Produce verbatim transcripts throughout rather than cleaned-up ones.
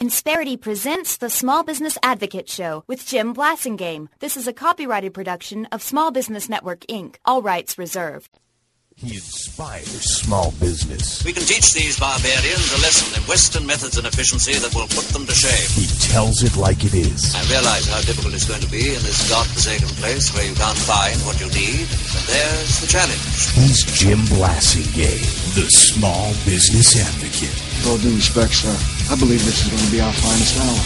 Insperity presents the Small Business Advocate Show with Jim Blasingame. This is a copyrighted production of Small Business Network, Incorporated. All rights reserved. He inspires small business. We can teach these barbarians a lesson in Western methods and efficiency that will put them to shame. He tells it like it is. I realize how difficult it's going to be in this godforsaken place where you can't find what you need, but there's the challenge. He's Jim Blasingame, the Small Business Advocate. With all due respect, sir, I believe this is going to be our finest hour.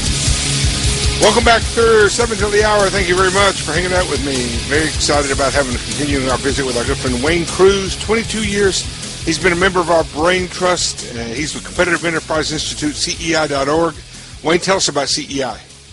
Welcome back to seven till the hour. Thank you very much for hanging out with me. Very excited about having continuing our visit with our good friend Wayne Cruz. twenty-two years. He's been a member of our Brain Trust. Uh, he's with Competitive Enterprise Institute, C E I dot org. Wayne, tell us about C E I.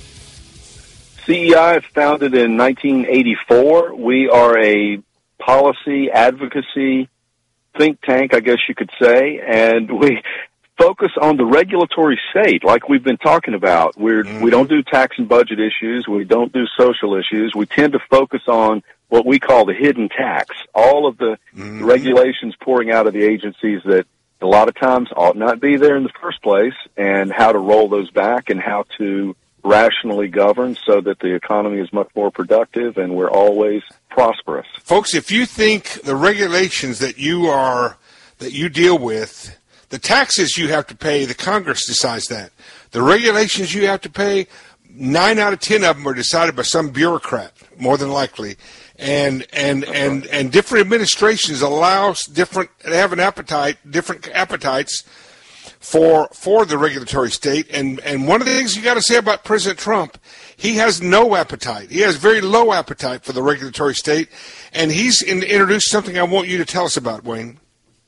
C E I is founded in nineteen eighty-four. We are a policy advocacy think tank, I guess you could say, and we focus on the regulatory state, like we've been talking about. We're, mm-hmm. We don't do tax and budget issues. We don't do social issues. We tend to focus on what we call the hidden tax, all of the mm-hmm. regulations pouring out of the agencies that a lot of times ought not be there in the first place, and how to roll those back and how to rationally govern so that the economy is much more productive and we're always prosperous. Folks, if you think the regulations that you are, that you deal with, the taxes you have to pay, the Congress decides that. The regulations you have to pay, nine out of ten of them are decided by some bureaucrat, more than likely. And and and, and different administrations allow different, they have an appetite, different appetites for for the regulatory state. And, and one of the things you got to say about President Trump, he has no appetite. He has very low appetite for the regulatory state. And he's in, introduced something I want you to tell us about, Wayne.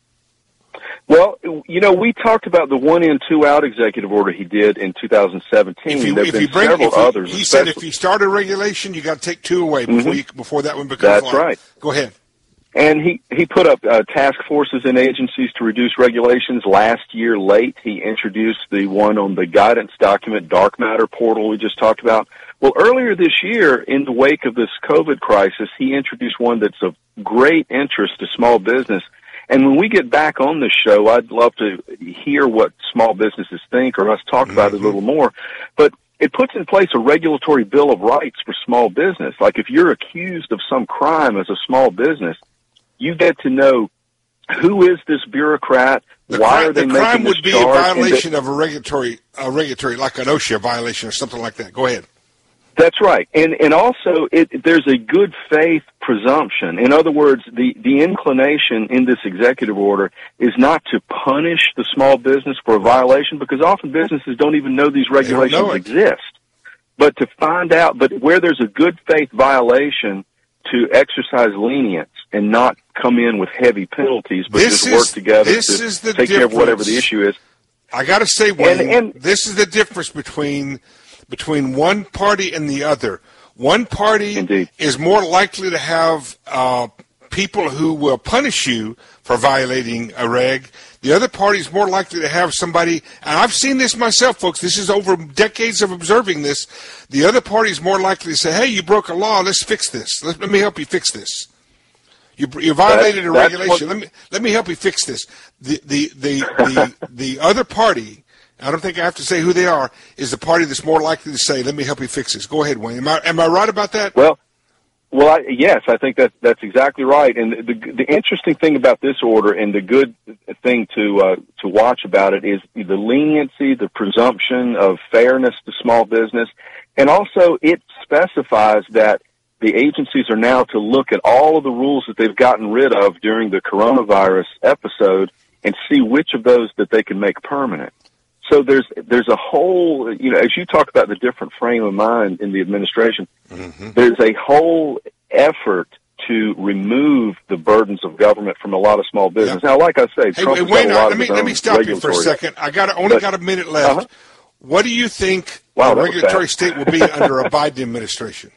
Well, you know, we talked about the one in, two out executive order he did in two thousand seventeen. If you, there have if been you bring, several if you, others. He said if you start a regulation, you got to take two away before mm-hmm. you, before that one becomes law. That's right. Go ahead. And he, he put up uh, task forces in agencies to reduce regulations. Last year, late, he introduced the one on the guidance document, dark matter portal we just talked about. Well, earlier this year, in the wake of this COVID crisis, he introduced one that's of great interest to small business. And when we get back on this show, I'd love to hear what small businesses think, or us talk mm-hmm. about it a little more. But it puts in place a regulatory bill of rights for small business. Like if you're accused of some crime as a small business, you get to know who is this bureaucrat, the why crime, are they the making crime this would be charge, a violation they, of a regulatory, a regulatory, like an OSHA violation or something like that. Go ahead. That's right. And and also, it, there's a good faith presumption. In other words, the, the inclination in this executive order is not to punish the small business for a violation, because often businesses don't even know these regulations know exist. But to find out, but where there's a good faith violation, to exercise lenience and not come in with heavy penalties, but this just is, work together this to is the take difference. care of whatever the issue is. I got to say, Wayne, and, and, this is the difference between between one party and the other. One party Indeed. is more likely to have uh, people who will punish you for violating a reg. The other party is more likely to have somebody, and I've seen this myself, folks. This is over decades of observing this. The other party is more likely to say, hey, you broke a law. Let's fix this. Let, let me help you fix this. You, you violated that, a regulation. What, let me let me help you fix this. The the the the, the other party, I don't think I have to say who they are, is the party that's more likely to say, let me help you fix this. Go ahead, Wayne. Am I, am I right about that? Well, well, I, yes, I think that, that's exactly right. And the, the interesting thing about this order, and the good thing to uh, to watch about it, is the leniency, the presumption of fairness to small business. And also it specifies that the agencies are now to look at all of the rules that they've gotten rid of during the coronavirus episode and see which of those that they can make permanent. So there's there's a whole, you know, as you talk about the different frame of mind in the administration, mm-hmm. there's a whole effort to remove the burdens of government from a lot of small business. Yeah. Now, like I say, hey, Trump hey, has Wayne, got a lot let of me his let own me stop you for a second. I got only but, got a minute left. Uh-huh. What do you think wow, the regulatory state will be under a Biden administration?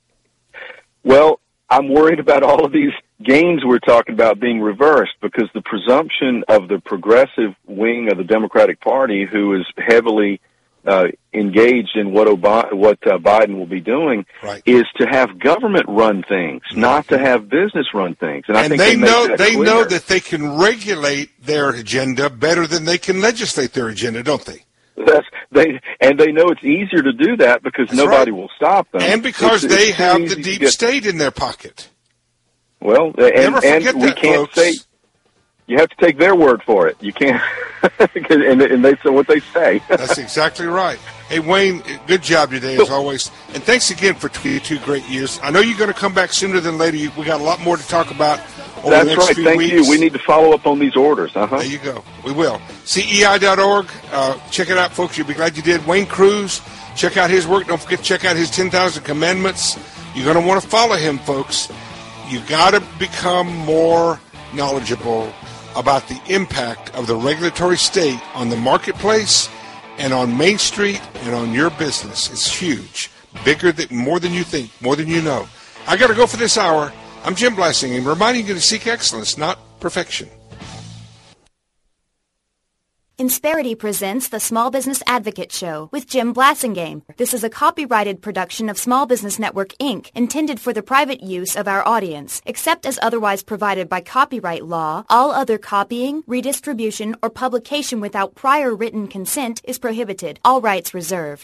Well, I'm worried about all of these gains we're talking about being reversed, because the presumption of the progressive wing of the Democratic Party, who is heavily uh, engaged in what Obama, what uh, Biden will be doing, right. is to have government run things, mm-hmm. not to have business run things. And, and I think they, they know that they clear. know that they can regulate their agenda better than they can legislate their agenda, don't they? That's they, and they know it's easier to do that because That's nobody right. will stop them, and because it's, they it's have easy the to deep get- state in their pocket. Well, and, Never forget and we that, can't folks. say. You have to take their word for it. You can't, and, and they say what they say. That's exactly right. Hey, Wayne, good job today, as always. And thanks again for twenty-two great years. I know you're going to come back sooner than later. You- We got a lot more to talk about over That's the next right. few Thank weeks. you. We need to follow up on these orders. Uh-huh. There you go. We will. C E I dot org. Uh, check it out, folks. You'll be glad you did. Wayne Cruz, check out his work. Don't forget to check out his ten thousand Commandments. You're going to want to follow him, folks. You got to become more knowledgeable about the impact of the regulatory state on the marketplace and on Main Street and on your business. It's huge. Bigger than, more than you think, more than you know. I got to go for this hour. I'm Jim Blasingame, reminding you to seek excellence, not perfection. Insperity presents the Small Business Advocate Show with Jim Blasingame. This is a copyrighted production of Small Business Network, Incorporated, intended for the private use of our audience. Except as otherwise provided by copyright law, all other copying, redistribution, or publication without prior written consent is prohibited. All rights reserved.